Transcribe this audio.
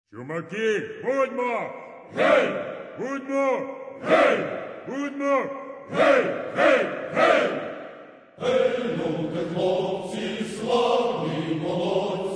Чумаки, будьмо! Гей! Будьмо! Гей! Будьмо! Гей! Гей! Гей! Гей, люди, хлопці, славні молодці,